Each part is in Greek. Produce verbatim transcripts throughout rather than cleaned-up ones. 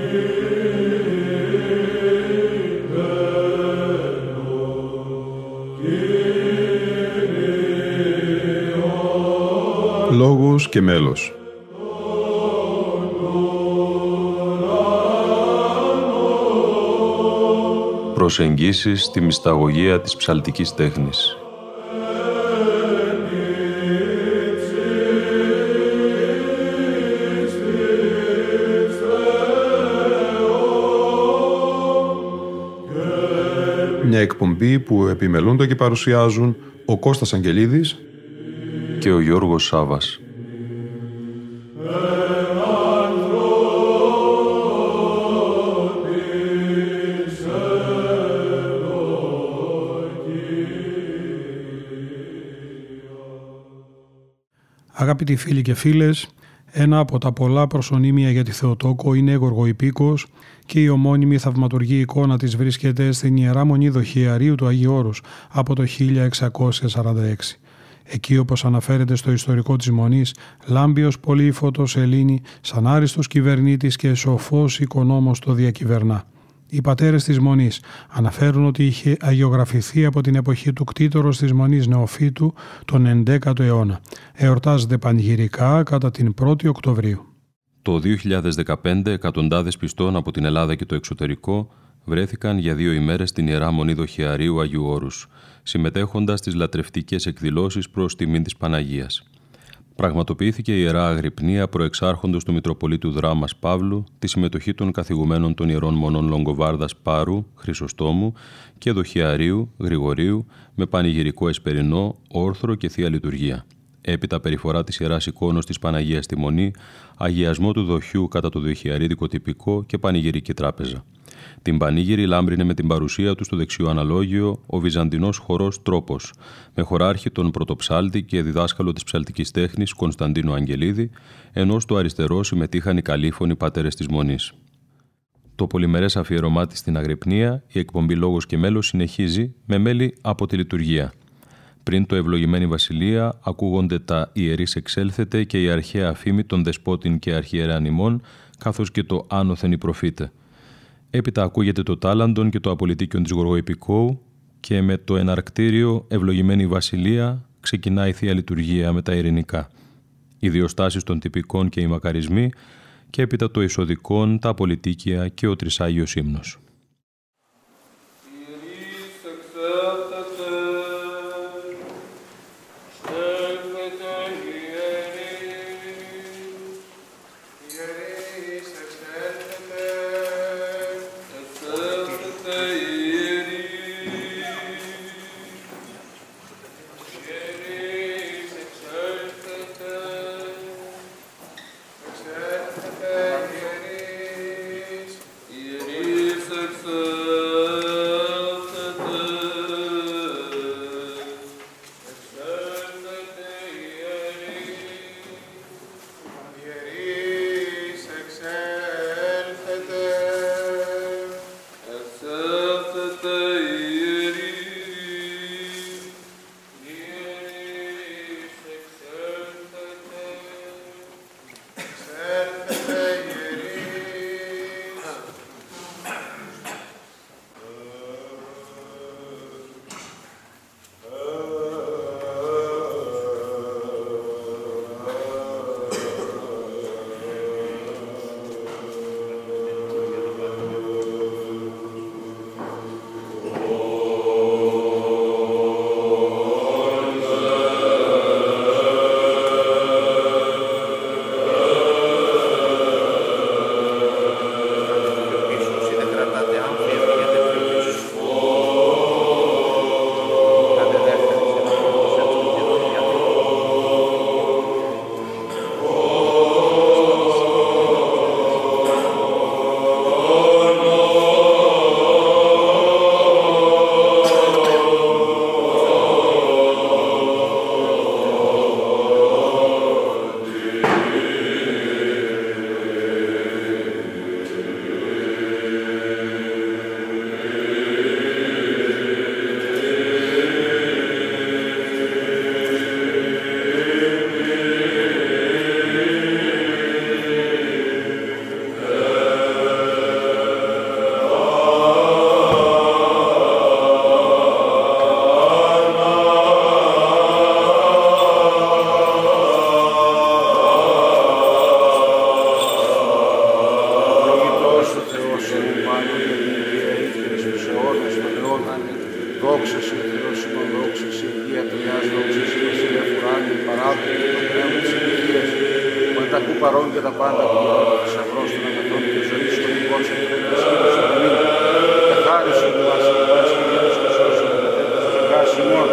Λόγος και μέλος. Προσεγγίσεις στη μυσταγωγία της ψαλτικής τέχνης. Μια εκπομπή που επιμελούνται και παρουσιάζουν ο Κώστας Αγγελίδης και ο Γιώργος Σάβας. Αγαπητοί φίλοι και φίλες, ένα από τα πολλά προσωνύμια για τη Θεοτόκο είναι Γοργοϊππίκος και η ομώνυμη θαυματουργή εικόνα της βρίσκεται στην Ιερά Μονή Δοχειαρίου του Αγίου Όρους από το χίλια εξακόσια σαράντα έξι. Εκεί, όπως αναφέρεται στο ιστορικό της Μονής, λάμπει ως πολύφωτος σελήνη, σαν άριστος κυβερνήτης και σοφός οικονόμος το διακυβερνά. Οι πατέρες της Μονής αναφέρουν ότι είχε αγιογραφηθεί από την εποχή του κτήτορος της Μονής Νεοφύτου τον ενδέκατο αιώνα. Εορτάζεται πανηγυρικά κατά την πρώτη Οκτωβρίου. Το δύο χιλιάδες δεκαπέντε εκατοντάδες πιστών από την Ελλάδα και το εξωτερικό βρέθηκαν για δύο ημέρες στην Ιερά Μονή Δοχειαρίου Αγίου Όρους, συμμετέχοντας στις λατρευτικές εκδηλώσεις προς τιμήν της Παναγίας. Πραγματοποιήθηκε η Ιερά Αγρυπνία προεξάρχοντος του Μητροπολίτου Δράμας Παύλου, τη συμμετοχή των καθηγουμένων των Ιερών Μονών Λογκοβάρδας Πάρου, Χρυσοστόμου και Δοχειαρίου, Γρηγορίου, με πανηγυρικό εσπερινό, όρθρο και θεία λειτουργία. Έπειτα περιφορά της Ιεράς Εικόνος της Παναγίας στη Μονή, αγιασμό του δοχιού κατά το δοχειαρίδικο τυπικό και πανηγυρική τράπεζα. Την πανήγυρη λάμπρινε με την παρουσία του στο δεξιό αναλόγιο ο βυζαντινός χορός Τρόπος, με χωράρχη τον πρωτοψάλτη και διδάσκαλο της ψαλτικής τέχνης Κωνσταντίνο Αγγελίδη, ενώ στο αριστερό συμμετείχαν οι καλήφωνοι πατέρες της Μονής. Το πολυμερές αφιερωμά της στην Αγρυπνία, η εκπομπή Λόγος και Μέλος συνεχίζει με μέλη από τη λειτουργία. Πριν το ευλογημένη βασιλεία ακούγονται τα «Ιερείς εξέλθετε» και η αρχαία φήμη των δεσπότην και αρχιερέαν ημών, καθώς και το «Άνωθεν οι προφήτε». Έπειτα ακούγεται το τάλαντον και το απολυτίκιον της Γοργοϊππικού και με το εναρκτήριο «Ευλογημένη βασιλεία» ξεκινά η Θεία Λειτουργία με τα ειρηνικά. Οι διοστάσεις των τυπικών και οι μακαρισμοί και έπειτα το εισοδικόν, τα απολυτίκια και ο τρισάγιος ύμνος. Iris Δόξα σε Θεός ημών, δόξα σε Αγία Τριάς, δόξα σε Βασιλεύ ουράνιου, παράδοξο και το πνεύμα της Αγίας, που εν τακού παρών και τα πάντα που γερώντα θησαυρός των αγαθών και ζωής των δικών σε τρέπτας και τους αμήν. Καθάρισον ημάς και ημάς και γένος και σώσον και τρέπτας και γάς ημών.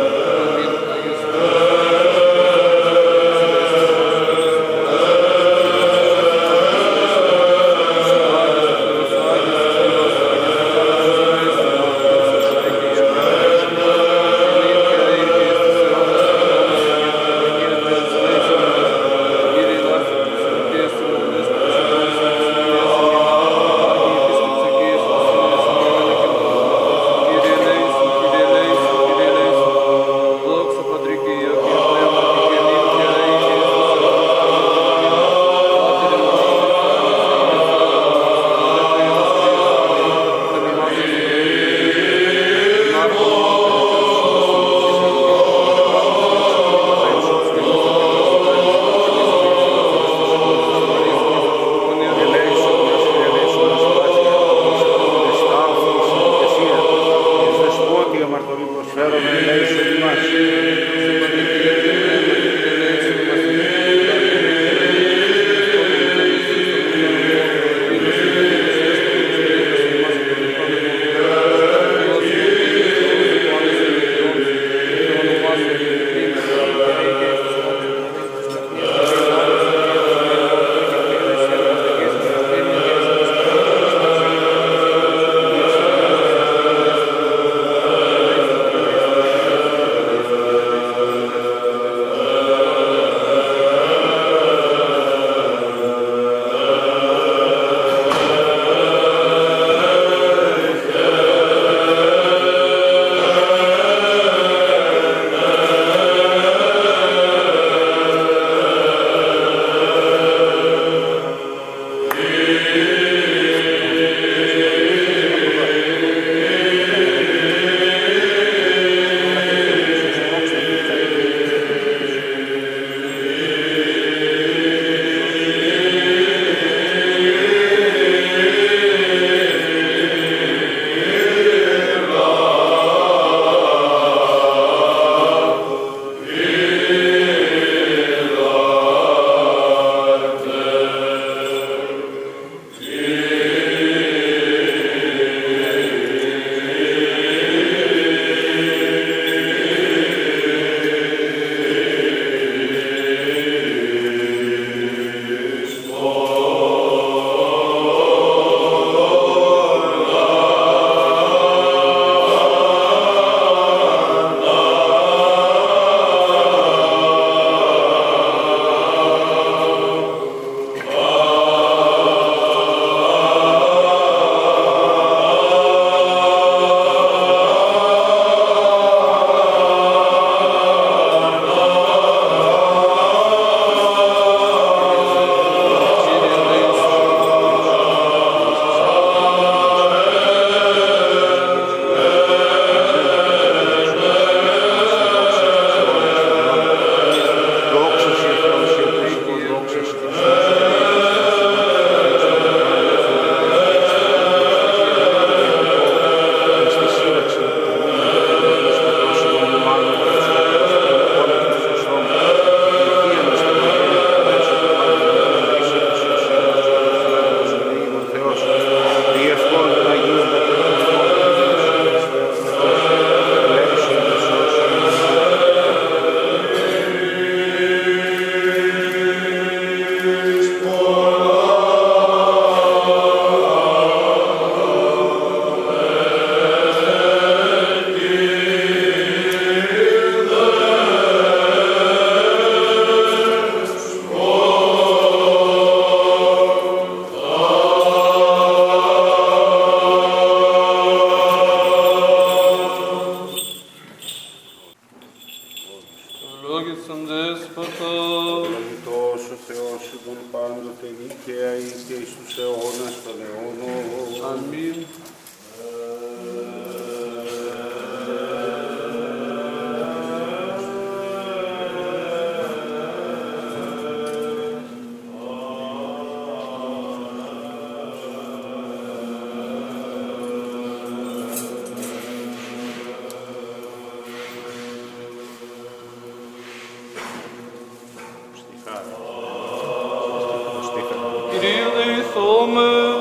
Αμήν.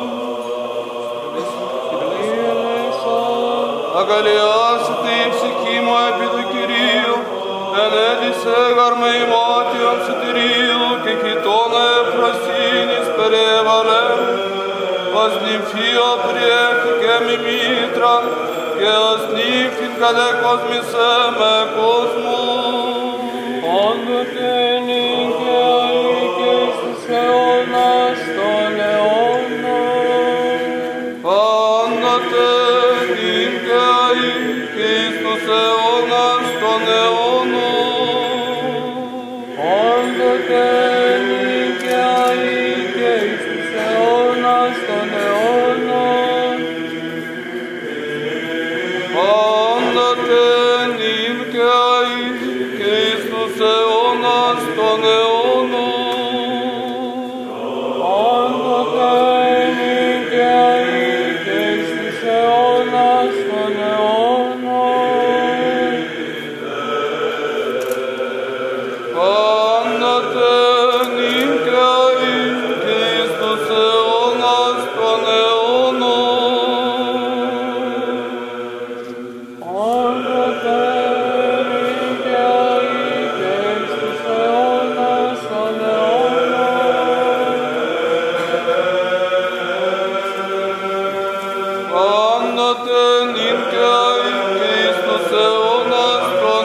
Αγκαλιάσετε η ψυχή μου επί του Κυρίου, ενέντησε γαρ με ημάτιον ψητηρίου και κοιτώνα ευφροσύνης περέβαλε. Ως νυμφία приέχθηκε μη μήτρα και ως νύφην κατεκόσμησε με κόσμο. Πάντοτε νικαιαί και στους αιώνας των αιώνων. Πάντοτε νικαιαί και στους αιώνας των αιώνων. Πάντοτε νικαιαί και στους αιώνας των αιώνων. Πάντοτε νικαιαί και στους αιώνας των αιώνων. Πάντοτε νικαιαί και στους αιώνας των αιώνων. Πάντοτε νικαιαί και στους αιώνας των αιώνων. Πάντοτε νικαιαί και στους αιώνας των αιώνων. Πάντοτε νικαιαί και στους αιώνας των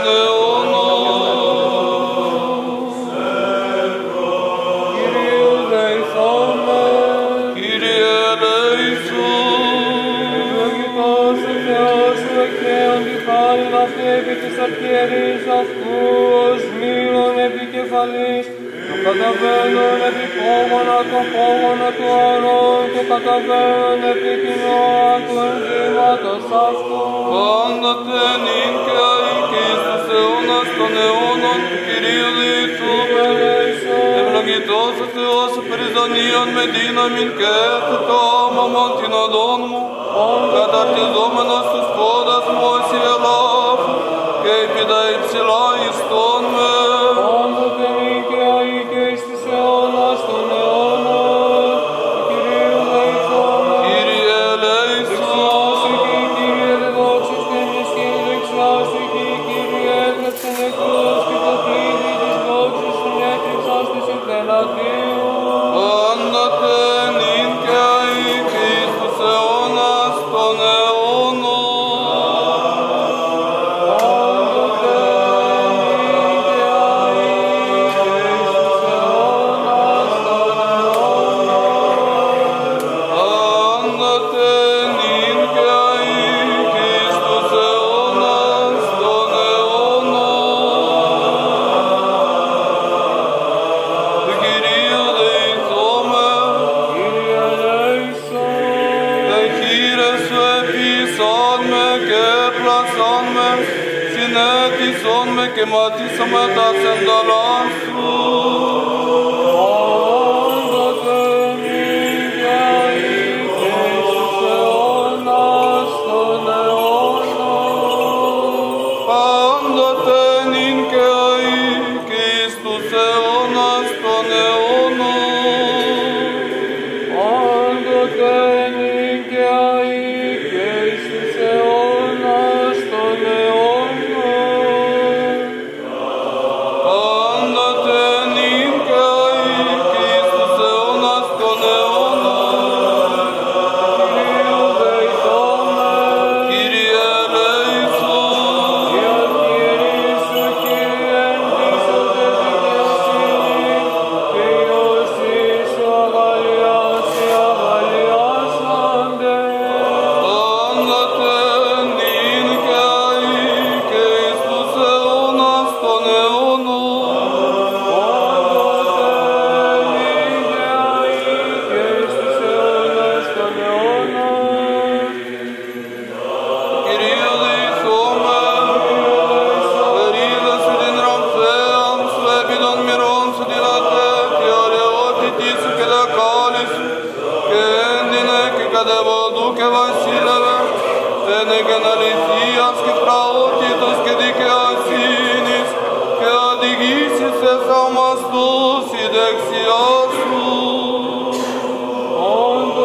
αιώνων. Κυρίου δεηθώμε, Κύριε ελέησον. ευλογητός ο Θεός σου εκχέων τη χάριν αυτή επί της αρχιερείς αυτού ως μήλων επικεφαλής, το καταβαίνον επί πόγωνα το πόγωνα του αρών και καταβαίνον επί κοινόα του ενδύματος αυτού. Πάντοτε νικαιαί και στους αιώνας των αιώνων του Κυρίου δεηθούμε. Ευλογητός ο Θεός περιζωνίων με δύναμιν και εθετάμαμον την οδόν μου, καταρτιζόμενος τους πόδας μου ως η ελάφου και επί τα υψηλά ιστών με. Πάντοτε νικαιαί και στους αιώνας των αιώνων, του Κυρίου δεηθώμε. Κύριε ελέησον. Κύριε δεδόξως και ενισχύει δεξιά σου, Κύριε έκλεψε νεκρούς και το κλείδι της δόξης σου έκλειψας της ηθελατίου. Πάντοτε νικαιαί και στους αιώνας των αιώνων. Πάντοτε νικαιαί και στους αιώνας των αιώνων. Πάντοτε νικαιαί και στους αιώνας των αιώνων. Του Κυρίου δεηθώμε. Κύριε ελέησον. Τα χείλη σου επίσαν με και πλάσαν με, συνέτησαν με και ματίσαμε τα σένταλά σου. Πάντοτε νικαιαί και στους αιώνας των αιώνων. Πάντοτε νικαιαί και στους αιώνας των αιώνων. Πάντοτε νικαιαί και στους αιώνας των αιώνων. Πάντοτε νικαιαί και στους αιώνας των αιώνων. Κυρίου δεηθώμε. Κύριε ελέησον. Οι αρχιερείς σου, Κύριε, ενδύσονται δικαιοσύνη, και οι όσοι σου αγαλιάσει, αγαλιάσανται. Πάντοτε νικαιαί και στους αιώνας των αιώνων. Πάντοτε νικαιαί και στους αιώνας των αιώνων. Κυρίου δεηθώμε. Περίδα σου την ραμφέαν σου επί των μοιρών σου δυνατέ και ωραιότητη σου και δεκάλη σου και έντυνε και κατεβοδού και βασίλευε τένε και αληθείας και πραότητος και δικαιοσύνης και οδηγήσεις σε θαυμαστούς η δεξιά σου. Πάντοτε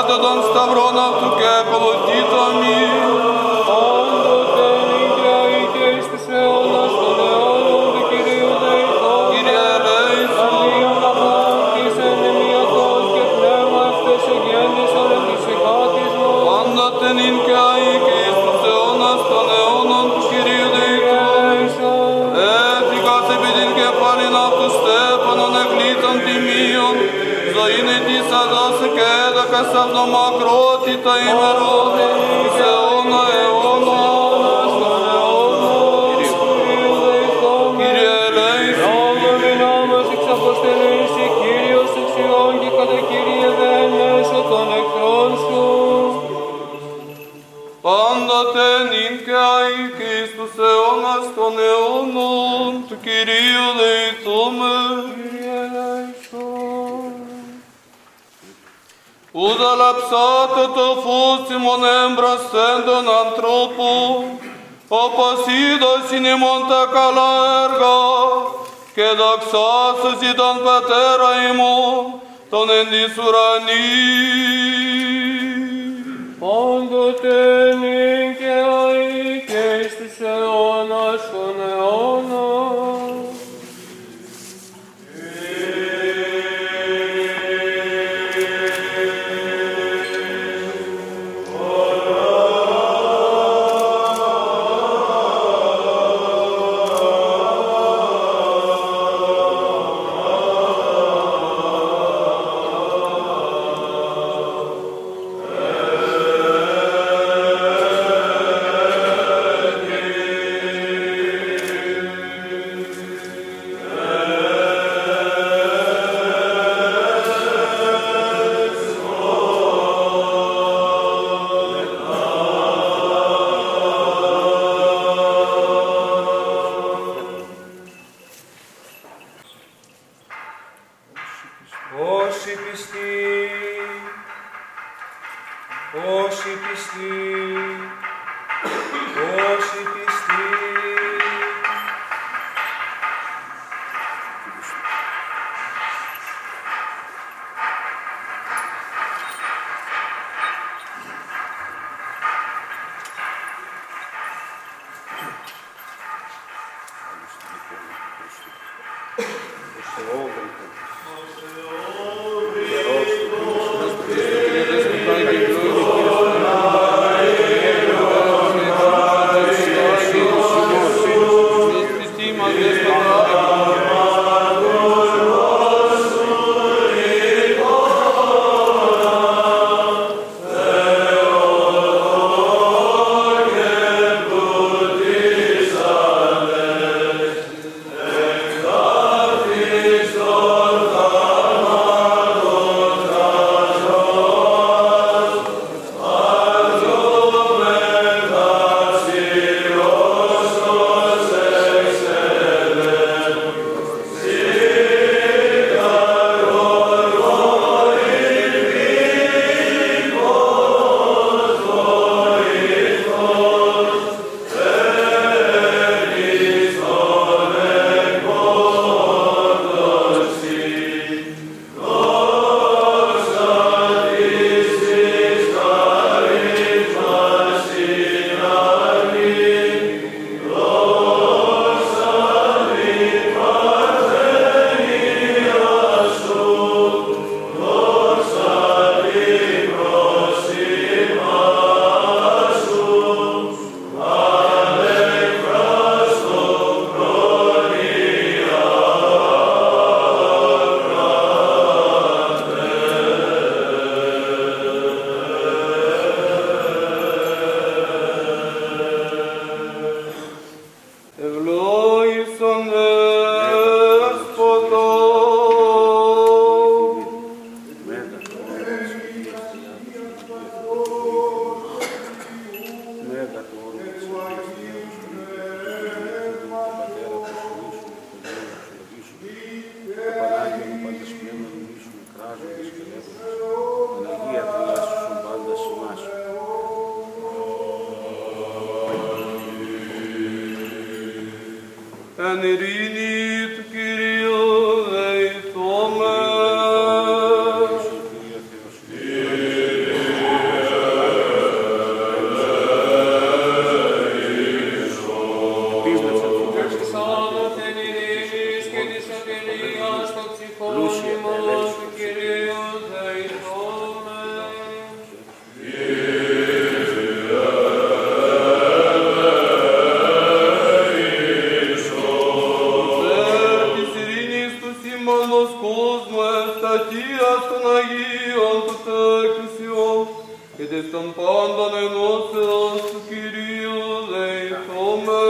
κατά τον σταυρόν αυτού και ακολουθήτω αμήν. Πάντοτε νικιαεί και εις της αιώνας των αιώνων του Κυρίου δεηθών. Κύριε ελέησον. Αγίον αγάπης εν ημιωτός και πνεύμα ευτές εγέννησον εν της εκάτισμον. Πάντοτε νικιαεί και εις τους αιώνας των αιώνων του Κυρίου δεηθών. Έφυγας επί την κεφάλιν αυτού στέφανον εκλήτων τιμίων. Ζωήν της αδώσε και έδωκας αυτο μακρότητα ημερών. Εις αιώνα αιώνα. Κύριε ελέησον. Νόμον εν νόμος εξαποστελήσει Κύριος εξ Υιών και κατά Κύριε δεν μέσω των εχθρών σου. Πάντοτε νυν και αεί και εις τους αιώνας των αιώνων του Κυρίου δεηθούμε. Κύριε ελέησον. Ούδα λαψάτε το φως ημών έμπροσθεν των ανθρώπων, όπως είδωσιν ημών τα καλά έργα, και δοξάσωσι τον Πατέρα ημών, τον εν της ουρανής. Πάντοτε νυν και αεί και εις της αιώνας των αιώνων. Όσοι πιστοί, όσοι πιστοί, όσοι πιστοί. Εν ειρήνη του Κυρίου δεηθούμε. και της των πάντων ενώσεως του Κυρίου δεηθώμε.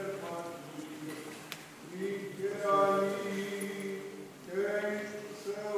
Thank you.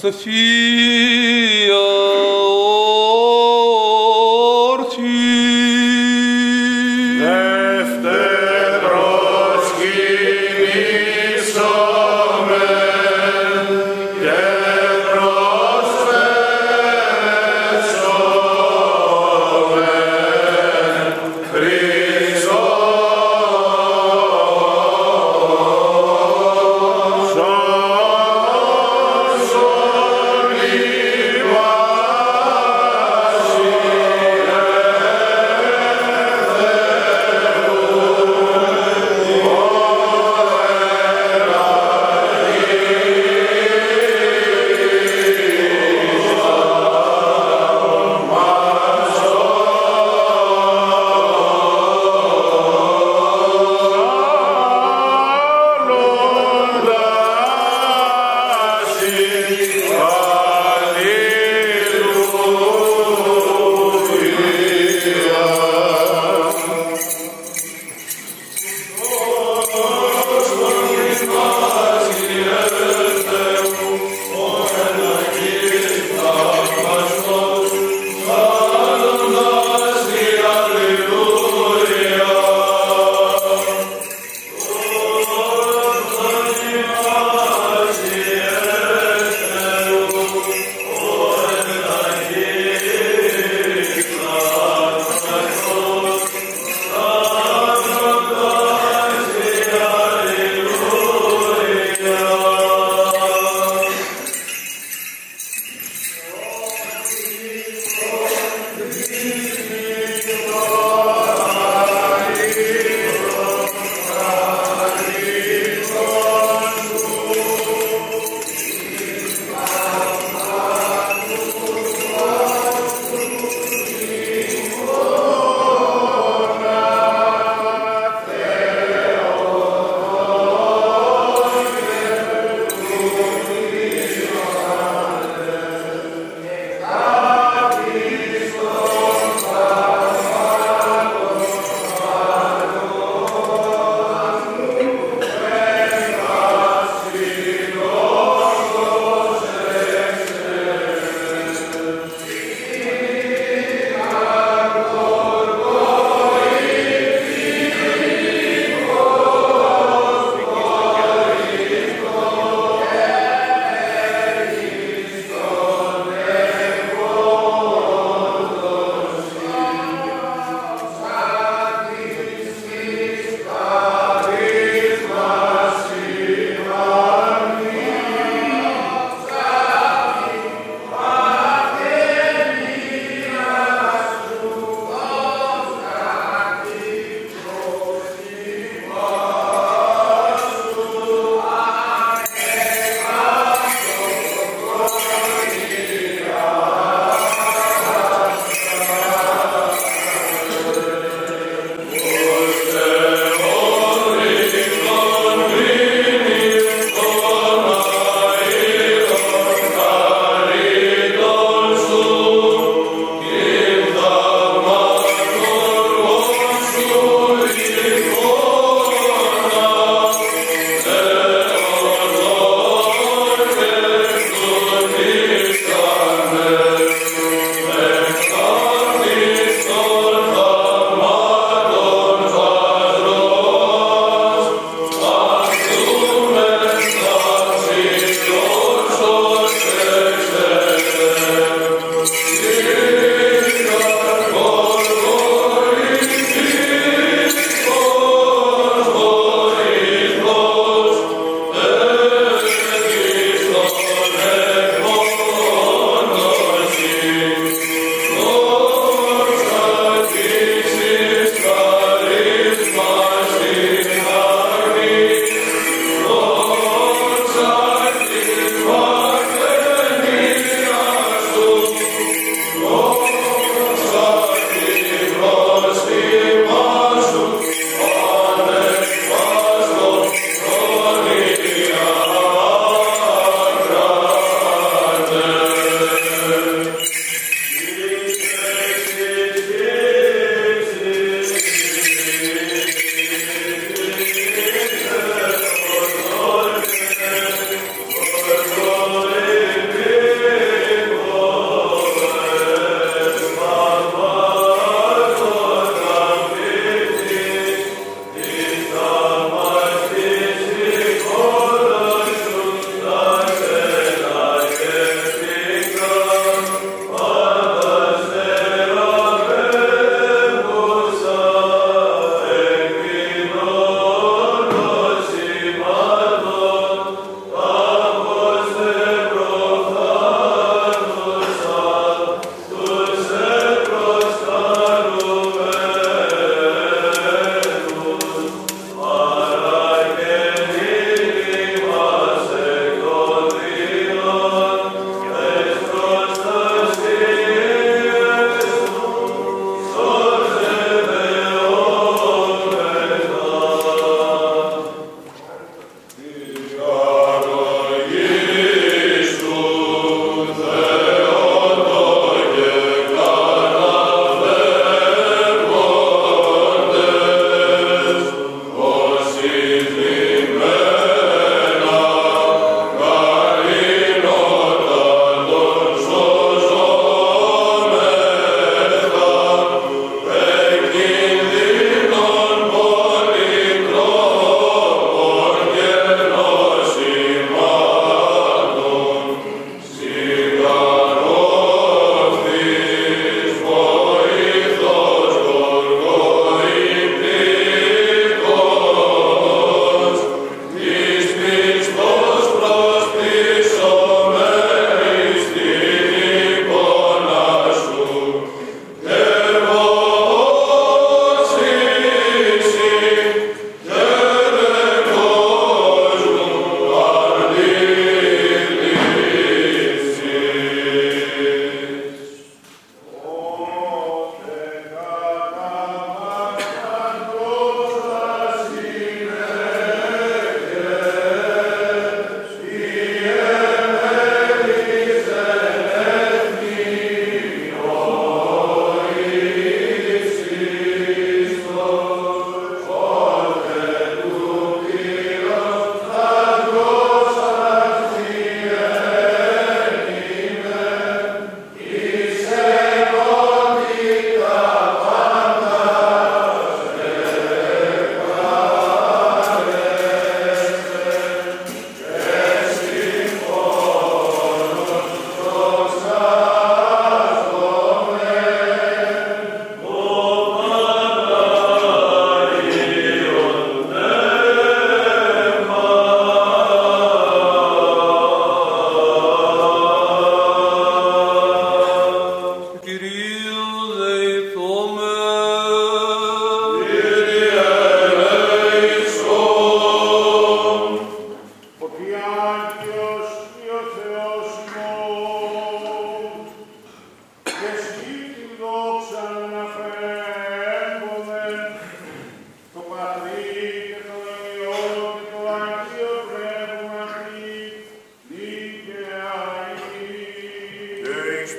Σοφία όρθι. Δεύτερος κινήσαμε και προσφέσαμε Χριστό. Σώσον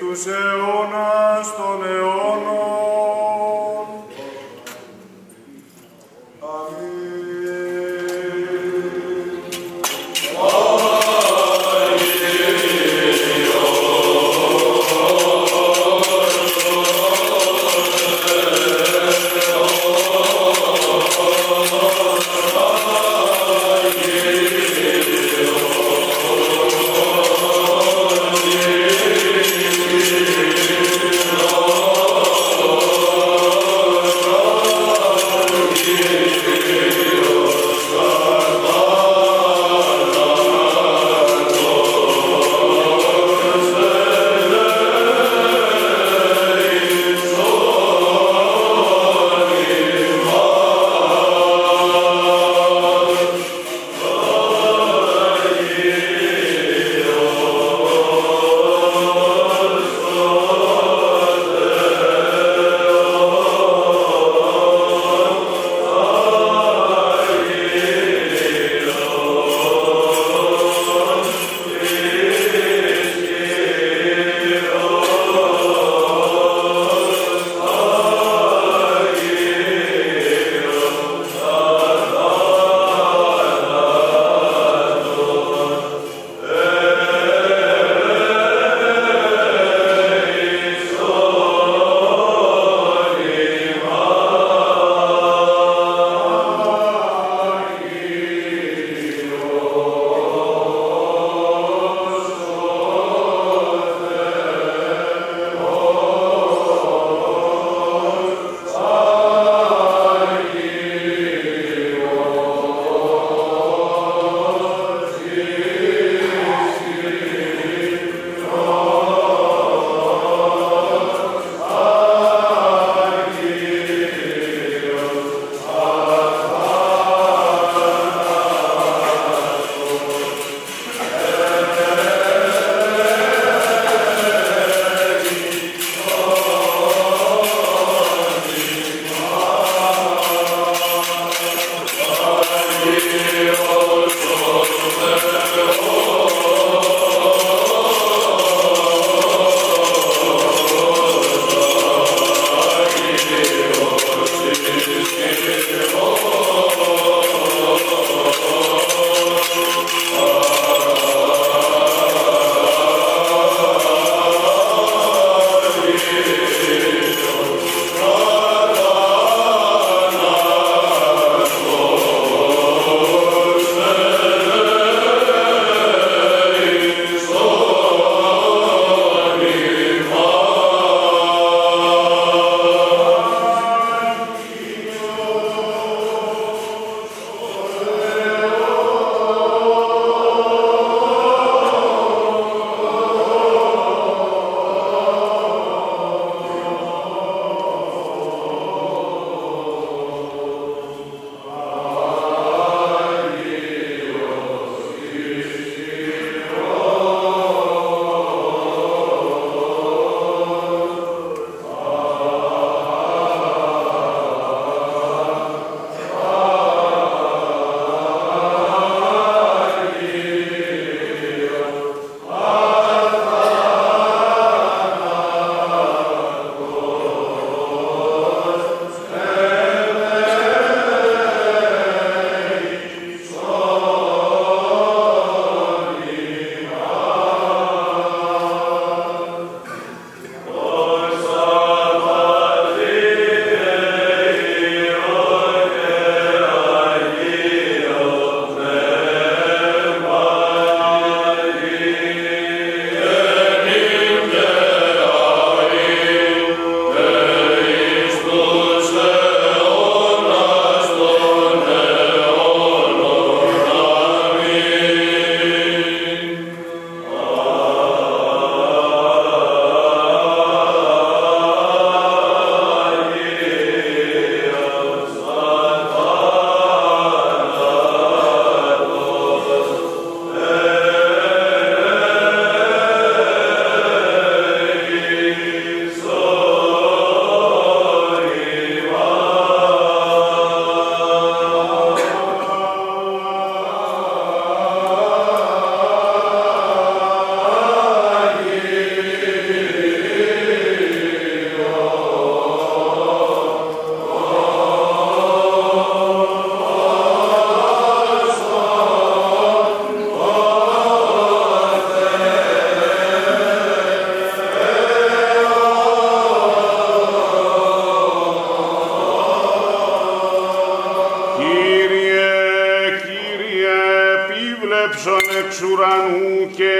τους αιώνας των αιώνων. Amen.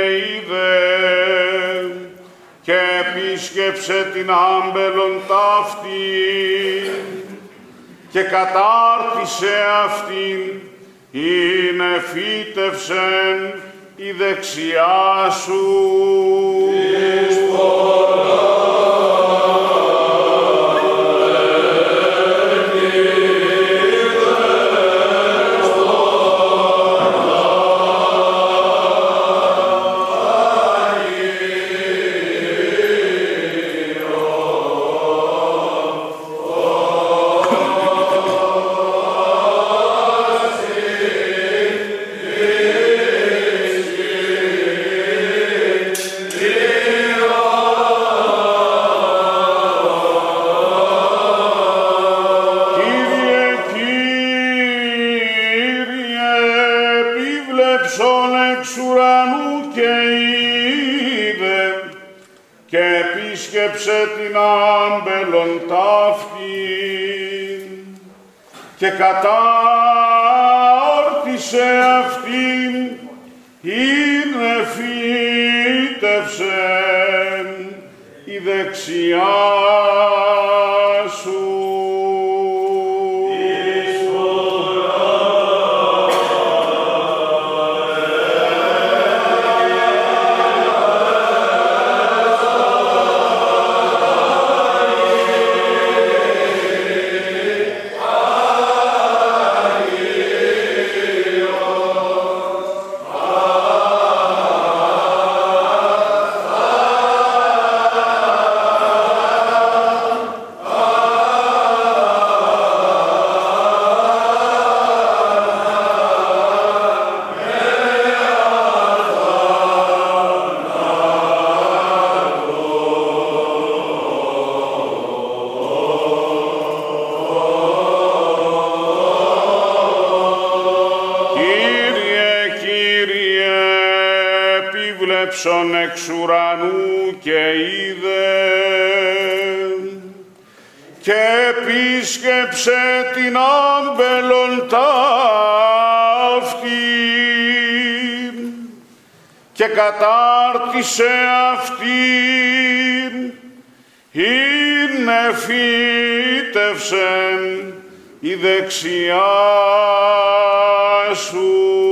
είδε και επίσκεψε την άμπελον ταύτη και κατάρτισε αυτήν, είναι φύτευσεν η δεξιά σου. Την άμπελον ταύτη και κατάρτισε αυτήν, είναι φύτευσεν η δεξιά σου. Εξ ουρανού και είδε και επίσκεψε την άμπελον ταύτη και κατάρτισε αυτήν, είναι φύτευσεν η δεξιά σου.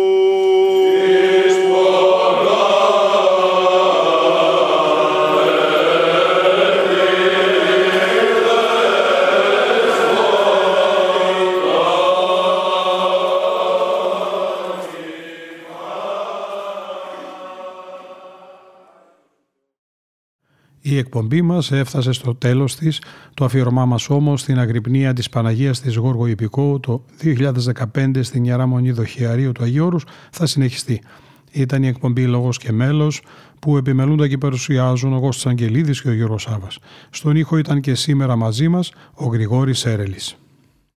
Η εκπομπή μας έφτασε στο τέλος της, το αφιερωμά μας όμως στην αγρυπνία της Παναγίας της Γόργο Ιππικού το δύο χιλιάδες δεκαπέντε στην Ιερά Μονή Δοχειαρίου του Αγίου Όρους θα συνεχιστεί. Ήταν η εκπομπή «Λόγος και μέλος» που επιμελούνται και παρουσιάζουν ο Κώστας Αγγελίδης και ο Γιώργος Σάβας. Στον ήχο ήταν και σήμερα μαζί μας ο Γρηγόρης Έρελης.